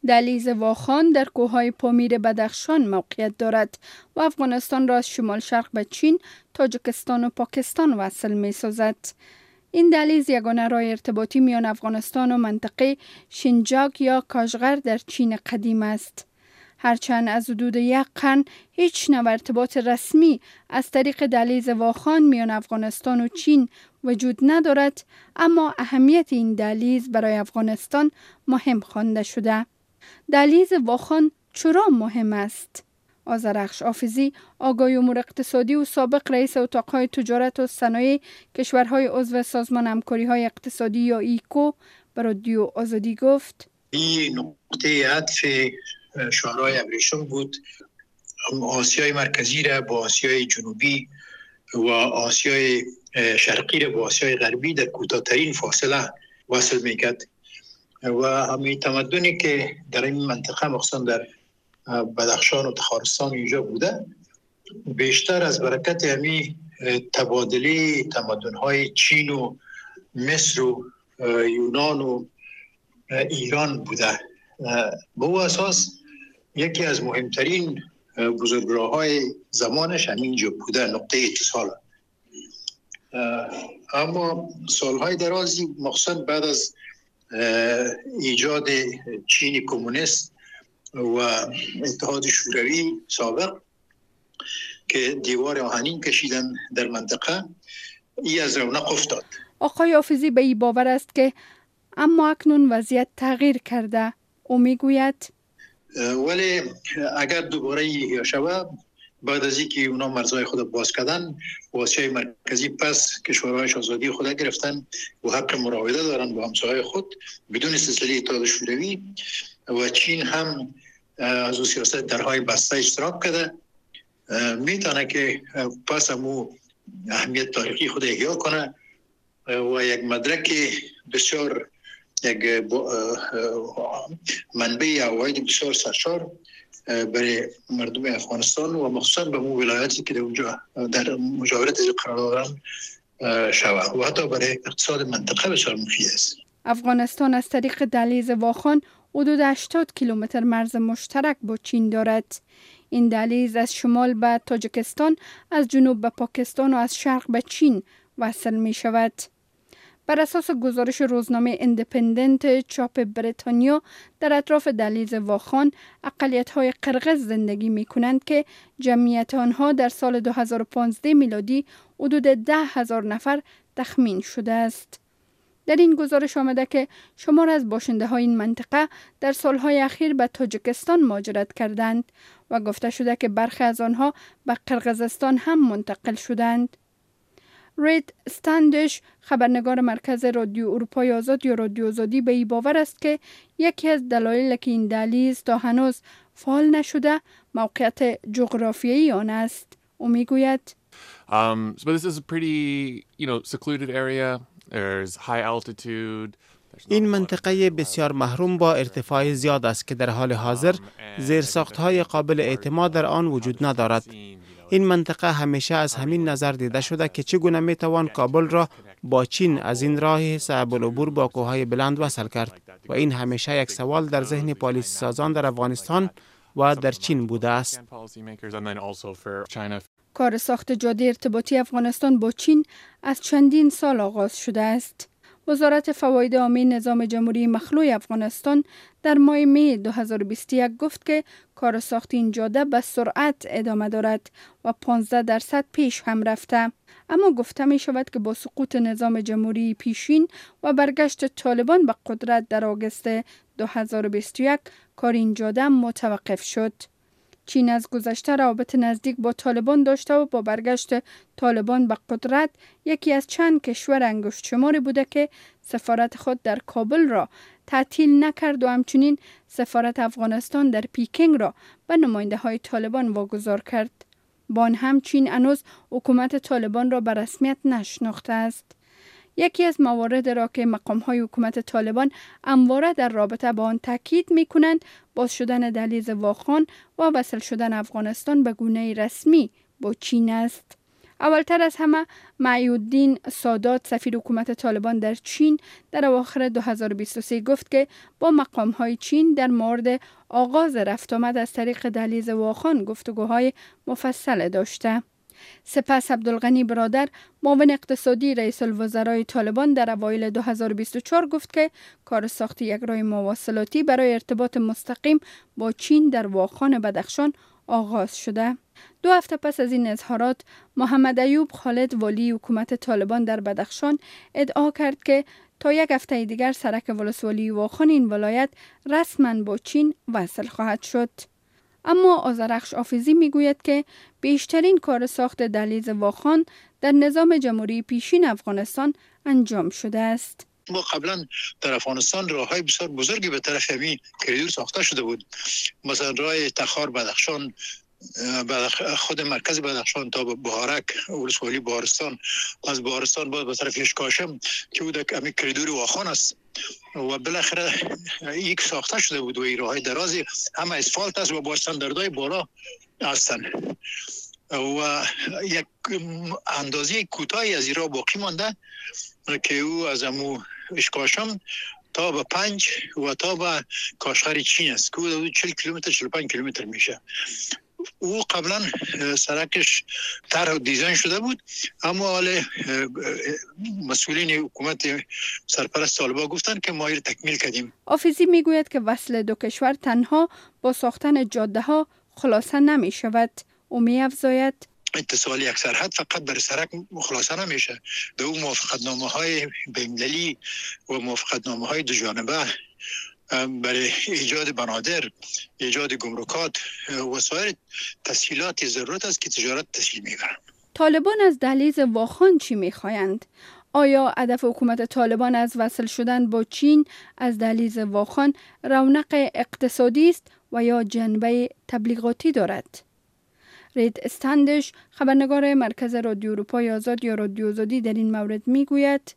دهلیز واخان در کوههای پامیر بدخشان موقعیت دارد و افغانستان را از شمال شرق به چین، تاجیکستان و پاکستان وصل می سازد. این دهلیز یگانه راه ارتباطی میان افغانستان و منطقه شینجاک یا کاشغر در چین قدیم است. هرچند از حدود یک قرن هیچ نوع ارتباط رسمی از طریق دهلیز واخان میان افغانستان و چین وجود ندارد، اما اهمیت این دهلیز برای افغانستان مهم خوانده شده. دهلیز واخان چرا مهم است؟ آذرخش حافظی، آگاهی امور اقتصادی و سابق رئیس اتاقهای تجارت و صنایع کشورهای عضو سازمان همکاری‌های اقتصادی یا ایکو به رادیو آزادی گفت: این نقطه عطف شورای ابریشم بود. آسیای مرکزی را با آسیای جنوبی و آسیای شرقی را با آسیای غربی در کوتاه‌ترین فاصله وصل میکرد و همین تمدنی که در این منطقه مخصوصا در بدخشان و تخارستان اینجا بوده، بیشتر از برکت همین تبادله تمدن‌های چین و مصر و یونان و ایران بوده. به او اساس یکی از مهمترین بزرگراه‌های زمانش همینجا بوده، نقطه اتصال. اما سالهای درازی مخصوصا بعد از ایجاد چین کمونیست و اتحاد شوروی سابق که دیوار آهنین کشیدن در منطقه، این از رونق افتاد. آقای حافظی به این باور است که اما اکنون وضعیت تغییر کرده. او میگوید ولی اگر دوباره یا شود بعد از اینکه اونا مرزهای خود باز کردن و آسیای مرکزی پس کشورهایش آزادی خود گرفتن و حق مراوده دارن با همسایه خود بدون سلسله اتحاد شوروی و چین هم از او سیاست درهای بسته اشتراک کرده، میتونه که پس همو اهمیت تاریخی خود احیا کنه و یک مدرک بسیار یک منبع عواید بسیار سرشار برای مردم افغانستان و مخصوصا به مو ولایتی که در مجاورت قرار دارن شود و حتی برای اقتصاد منطقه بسیار مفید است. افغانستان از طریق دهلیز واخان حدود 80 کیلومتر مرز مشترک با چین دارد. این دهلیز از شمال به تاجیکستان، از جنوب به پاکستان و از شرق به چین وصل می شود. بر اساس گزارش روزنامه اندپندنت چاپ بریتانیا، در اطراف دهلیز واخان اقلیت‌های قرغز زندگی می‌کنند که جمعیت آنها در سال 2015 میلادی حدود 10,000 نفر تخمین شده است. در این گزارش آمده که شمار از باشنده‌های این منطقه در سالهای اخیر به تاجیکستان مهاجرت کردند و گفته شده که برخی از آنها به قرغزستان هم منتقل شدند. رید استندش، خبرنگار مرکز رادیو اروپای آزاد یا رادیو آزادی، به این باور است که یکی از دلایل که این دهلیز تا هنوز فعال نشده موقعیت جغرافیایی آن است. او میگوید but this is a pretty, secluded area. There's high altitude. این منطقه بسیار محروم با ارتفاع زیاد است که در حال حاضر زیرساخت‌های قابل اعتماد در آن وجود ندارد. این منطقه همیشه از همین نظر دیده شده که چگونه میتوان کابل را با چین از این راه صعب العبور با کوههای بلند وصل کرد و این همیشه یک سوال در ذهن پالیسی سازان در افغانستان و در چین بوده است. کار ساخت جاده ارتباطی افغانستان با چین از چندین سال آغاز شده است. وزارت فواید عامه نظام جمهوری مخلوع افغانستان در ماه می 2021 گفت که کار ساخت این جاده به سرعت ادامه دارد و 15% پیش هم رفته. اما گفته می شود که با سقوط نظام جمهوری پیشین و برگشت طالبان به قدرت در آگوست 2021 کار این جاده متوقف شد. چین از گذشته روابط نزدیک با طالبان داشته و با برگشت طالبان به قدرت یکی از چند کشور انگشت شماری بوده که سفارت خود در کابل را تعطیل نکرد و همچنین سفارت افغانستان در پیکنگ را به نماینده های طالبان واگذار کرد. با آن هم چین هنوز حکومت طالبان را به رسمیت نشناخته است. یکی از موارد را که مقام‌های حکومت طالبان همواره در رابطه با آن تاکید می‌کنند باز شدن دهلیز واخان و وصل شدن افغانستان به گونه رسمی با چین است. اولتر از همه معیودین سادات سفیر حکومت طالبان در چین در اواخر 2023 گفت که با مقام‌های چین در مورد آغاز رفت آمد از طریق دهلیز واخان گفتگوهای مفصل داشته. سپس عبدالغنی برادر معاون اقتصادی رئیس الوزرای طالبان در اوایل 2024 گفت که کار ساخت یک راه مواصلاتی برای ارتباط مستقیم با چین در واخان بدخشان آغاز شده. 2 هفته پس از این اظهارات، محمد ایوب خالد والی حکومت طالبان در بدخشان ادعا کرد که تا 1 هفته دیگر سرک ولسوالی واخان این ولایت رسما با چین وصل خواهد شد. اما آذرخش حافظی میگوید که بیشترین کار ساخت دهلیز واخان در نظام جمهوری پیشین افغانستان انجام شده است. ما قبلا در افغانستان راههای بسیار بزرگی به طرف همین کریدور ساخته شده بود. مثلا راه تخار بدخشان، خود مرکز بدخشان تا بهارک، ولسوالی بهارستان، از بهارستان باید به طرف یشکاشم که بود همین کریدور واخان است و بالاخره یک ساخته شده بود و این راههای درازی همه اسفالت است و با استانداردهای بالا هستند و یک اندازه کوتاهی از این راه باقی مانده که او از امو اشکاشم تا به 5 و تا به کاشغر چین است که او 40 کیلومتر 45 کیلومتر میشه. او قبلا سرکش طرح دیزاین شده بود، اما حال مسئولین حکومت سرپرست طالبان گفتن که ما این تکمیل کردیم. حافظی میگوید که وصل دو کشور تنها با ساختن جاده ها خلاصه نمی شود. او می افزاید اتصال یک سرحد فقط بر سرک خلاصه نمیشه. به اون موافقتنامه های بین‌المللی و موافقتنامه های دو جانبه برای ایجاد بنادر، ایجاد گمرکات و سایر تسهیلات ضرورت است که تجارت تسهیل می‌کنند. طالبان از دهلیز واخان چی می‌خواهند؟ آیا هدف حکومت طالبان از وصل شدن با چین از دهلیز واخان رونق اقتصادی است و یا جنبه تبلیغاتی دارد؟ رید استندش، خبرنگار مرکز رادیو اروپای آزاد یا رادیو آزادی، در این مورد میگوید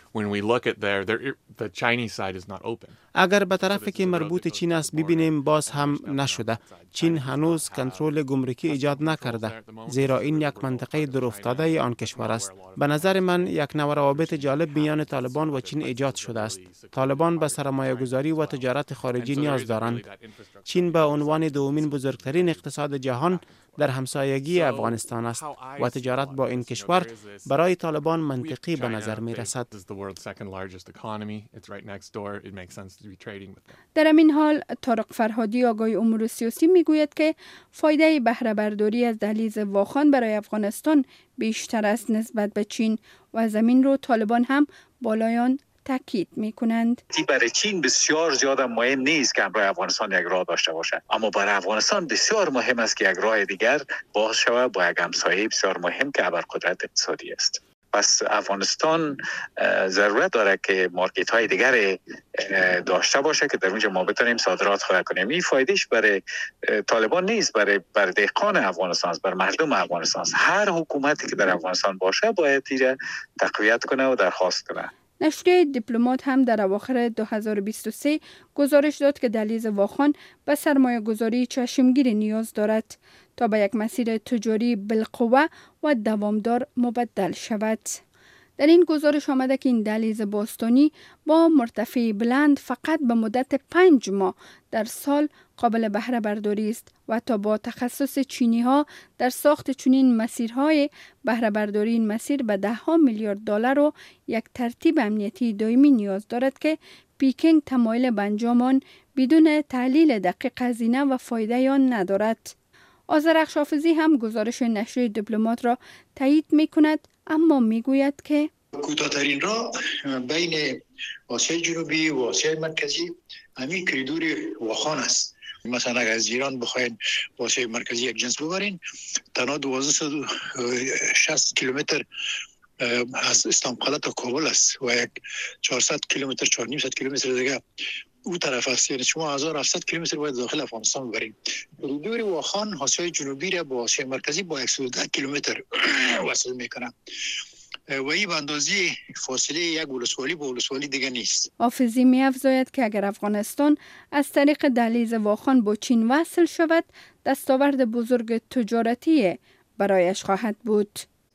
اگر به طرفی که مربوط چین است ببینیم، باز هم نشده. چین هنوز کنترل گمرکی ایجاد نکرده، زیرا این یک منطقه دورافتاده آن کشور است. به نظر من یک نوع روابط جالب میان طالبان و چین ایجاد شده است. طالبان به سرمایه گذاری و تجارت خارجی نیاز دارند. چین به عنوان دومین بزرگترین اقتصاد جهان در همسایگی افغانستان است و تجارت با این کشور برای طالبان منطقی به نظر می رسد. در همین حال طارق فرهادی آگاه امور سیاسی میگوید که فایده بهره برداری از دهلیز واخان برای افغانستان بیشتر است نسبت به چین و زمین رو طالبان هم بالایان تاکید میکنند. برای چین بسیار زیاد مهم نیست که برای افغانستان یک راه داشته باشد، اما برای افغانستان بسیار مهم است که یک راه دیگر باز شود با یک همسایه بسیار مهم که ابرقدرت اقتصادی است. پس افغانستان ضرورت داره که مارکت های دیگر داشته باشه که در اونجا ما بتونیم صادرات خود کنیم. این فایدهش برای طالبان نیست، برای دهقان افغانستان است، برای مردم افغانستان است. هر حکومتی که در افغانستان باشه باید ایره تقویت کنه و درخواست کنه. نشریه دیپلمات هم در اواخر 2023 گزارش داد که دهلیز واخان به سرمایه گذاری چشمگیری نیاز دارد تا به یک مسیر تجاری بالقوه و دوامدار مبدل شود. در این گزارش آمده که این دهلیز باستانی با مرتفع بلند فقط به مدت 5 ماه در سال قابل بهره برداری است و تا با تخصص چینی ها در ساخت چنین مسیرهای بهره برداری این مسیر به $10 میلیارد و یک ترتیب امنیتی دائمی نیاز دارد که پیکینگ تمایل به انجام آن بدون تحلیل دقیق هزینه و فایده آن ندارد. آذرخش حافظی هم گزارش نشریه دیپلمات را تایید می کند، اما می گوید که کوتاه‌ترین راه بین آسیای جنوبی و آسیای مرکزی همین کریدور واخان است. مثلا اگر از ایران بخواین با آسیای مرکزی یک جنس ببرین، تنها 1260 کیلومتر از استانبول تا کابل است و یک 400 کیلومتر 400 کیلومتر دیگه او طرف است. یعنی شما 1700 کیلومتر باید داخل افغانستان ببرید. کریدور واخان آسیای جنوبی را با آسیای مرکزی با 110 کیلومتر وصل میکنه و این به اندازه فاصله یک ولسوالی با ولسوالی دیگه نیست. حافظی می افزاید که اگر افغانستان از طریق دهلیز واخان با چین وصل شود، دستاورد بزرگ تجارتی برایش خواهد بود.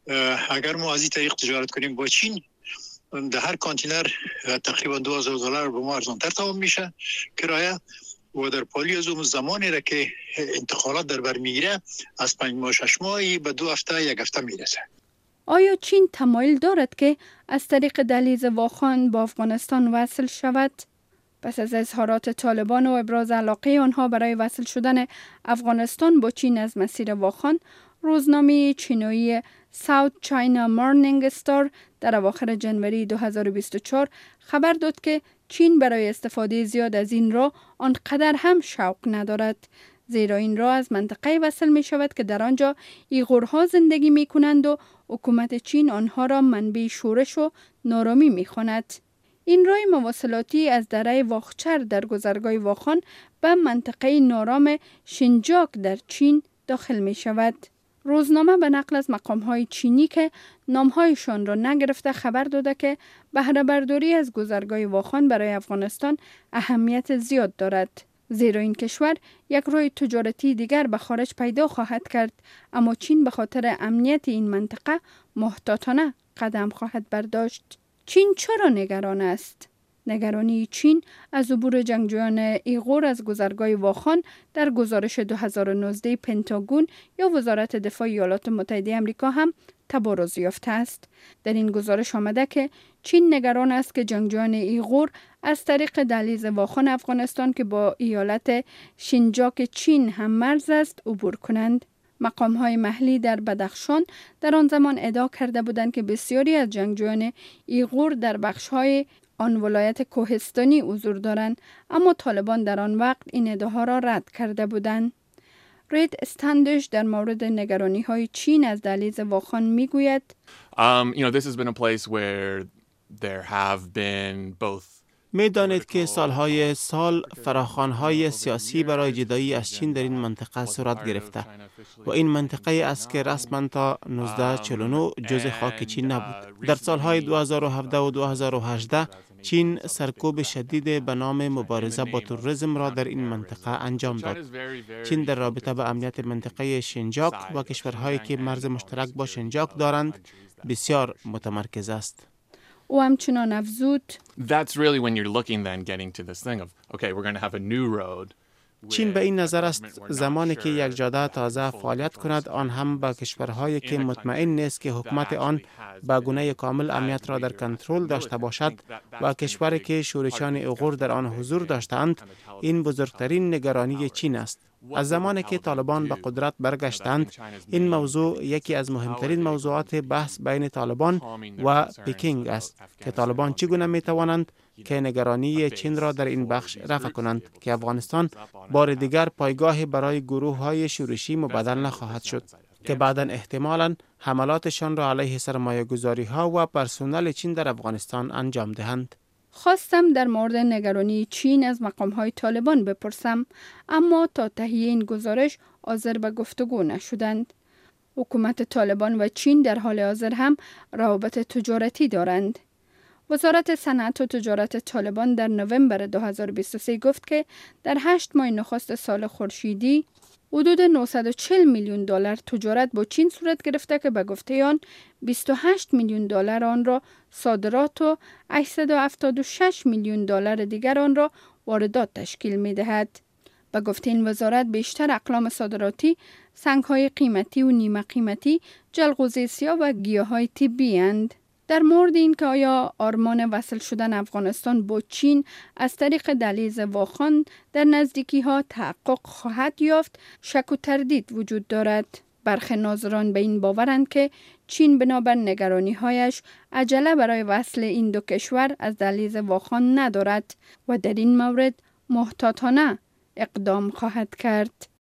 اگر ما از این طریق تجارت کنیم با چین، در هر کانتینر تقریبا $2000 به ما ارزانتر تمام میشه کرایه، و در پالی از اون زمانی را که انتقالات در بر میگیره از 5 ماه 6 ماهی به 2 هفته 1 هفته میرسه. آیا چین تمایل دارد که از طریق دهلیز واخان با افغانستان وصل شود؟ پس از اظهارات طالبان و ابراز علاقه آنها برای وصل شدن افغانستان با چین از مسیر واخان، روزنامه چینی ساوت چاینا مورنینگ استار در اواخر جنوری 2024 خبر داد که چین برای استفاده زیاد از این راه آنقدر هم شوق ندارد، زیرا این راه از منطقه وصل می شود که در آنجا ایغورها زندگی می کنند و حکومت چین آنها را منبع شورش و نارامی می خواند. این راه مواصلاتی از دره واخچر در گذرگاه واخان به منطقه نارام شینجاک در چین داخل می شود. روزنامه به نقل از مقام‌های چینی که نام‌هایشان را نگرفته خبر داده که بهره برداری از گذرگاه واخان برای افغانستان اهمیت زیاد دارد، زیرا این کشور یک راه تجارتی دیگر به خارج پیدا خواهد کرد، اما چین به خاطر امنیت این منطقه محتاطانه قدم خواهد برداشت. چین چرا نگران است؟ نگرانی چین از عبور جنگجویان ایغور از گذرگاه واخان در گزارش 2019 پنتاگون یا وزارت دفاع ایالات متحده آمریکا هم تبارز یافته است. در این گزارش آمده که چین نگران است که جنگجویان ایغور از طریق دهلیز واخان افغانستان که با ایالت شینجاک چین هم مرز است عبور کنند. مقام‌های محلی در بدخشان در آن زمان ادعا کرده بودند که بسیاری از جنگجویان ایغور در بخش‌های آن ولایت کوهستانی حضور دارند، اما طالبان در آن وقت این ادعاها را رد کرده بودند. رید استندش در مورد نگرانی‌های چین از دهلیز واخان می‌گوید this has been a place where there have been both می دانید که سالهای سال فراخوان‌های سیاسی برای جدایی از چین در این منطقه صورت گرفته و این منطقه است که رسما تا 1949 جزء خاک چین نبود. در سالهای 2017 و 2018 چین سرکوب شدید به نام مبارزه با تروریسم را در این منطقه انجام داد. چین در رابطه با امنیت منطقه شینجاک و کشورهایی که مرز مشترک با شینجاک دارند بسیار متمرکز است. او همچنان افزود That's really when you're looking then getting to this thing of okay we're going to have a new road. چین به این نظر است زمانی که یک جاده تازه فعالیت کند، آن هم با کشورهایی که مطمئن نیست که حکومت آن به گونه کامل امنیت را در کنترل داشته باشد و کشوری که شورشیان ایغور در آن حضور داشتند، این بزرگترین نگرانی چین است. از زمانی که طالبان به قدرت برگشتند، این موضوع یکی از مهمترین موضوعات بحث بین طالبان و پکینگ است که طالبان چگونه می توانند که نگرانی چین را در این بخش رفع کنند که افغانستان بار دیگر پایگاه برای گروه‌های شورشی مبدل نخواهد شد که بعداً احتمالاً حملاتشان را علیه سرمایه‌گذاری‌ها و پرسنل چین در افغانستان انجام دهند. خواستم در مورد نگرانی چین از مقام‌های طالبان بپرسم، اما تا تهیه این گزارش حاضر به گفتگو نشدند. حکومت طالبان و چین در حال حاضر هم روابط تجارتی دارند. وزارت صنعت و تجارت طالبان در نوامبر 2023 گفت که در 8 ماه نخست سال خورشیدی حدود $940 میلیون تجارت با چین صورت گرفته که به گفته آن $28 میلیون آن را صادرات و $876 میلیون دیگر آن را واردات تشکیل می دهد. به گفته این وزارت بیشتر اقلام صادراتی سنگ‌های قیمتی و نیمه قیمتی، جلغوزه سیاه و گیاهای طبی اند. در مورد این که آیا آرمان وصل شدن افغانستان با چین از طریق دهلیز واخان در نزدیکی ها تحقق خواهد یافت، شک و تردید وجود دارد. برخی ناظران به این باورند که چین بنابر نگرانی هایش عجله برای وصل این دو کشور از دهلیز واخان ندارد و در این مورد محتاطانه اقدام خواهد کرد.